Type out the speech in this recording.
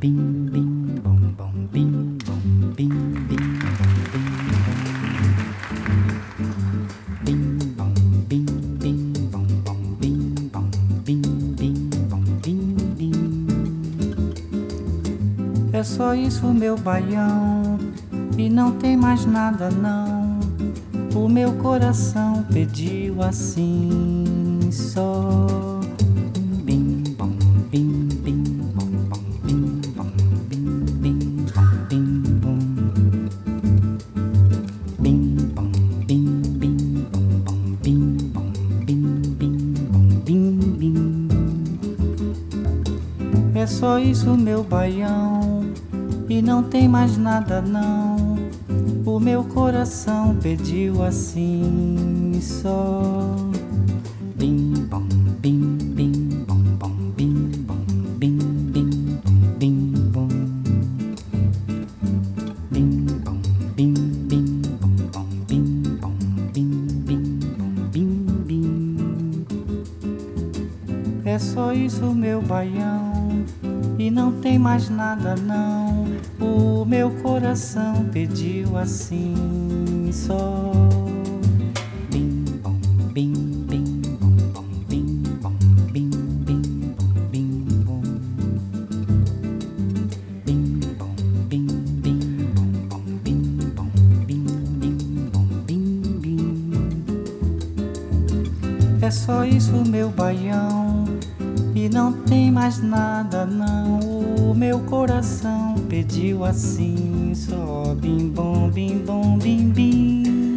bim bim bom bom bim bom bim bim bom bim bim bom bom bim bom bim bim bom bim bim. É só isso, meu baião, e não tem mais nada não. O meu coração pediu assim só. Bim bom bim bim bom bom bim bom bim bim bom bim bom. Bim bom bim bim bom bom bim bom bim bim bom bim bim. É só isso, meu baião, e não tem mais nada não. O meu coração pediu assim só. Bim bom bim bim bom bom bim bom bim bim bom bim bom. Bim bom bim bim bom bom bim bom bim bim bom bim bim. É só isso, meu baião, e não tem mais nada não. O meu coração pediu assim só. Bim bom bim bim bom bom bim bom bim bim bom bim bom. Bim bom bim bim bom bom bim bom bim bim bom bim bim. É só isso, meu baião, e não tem mais nada não. O meu coração pediu assim só. Bim bom bim bom bim bim.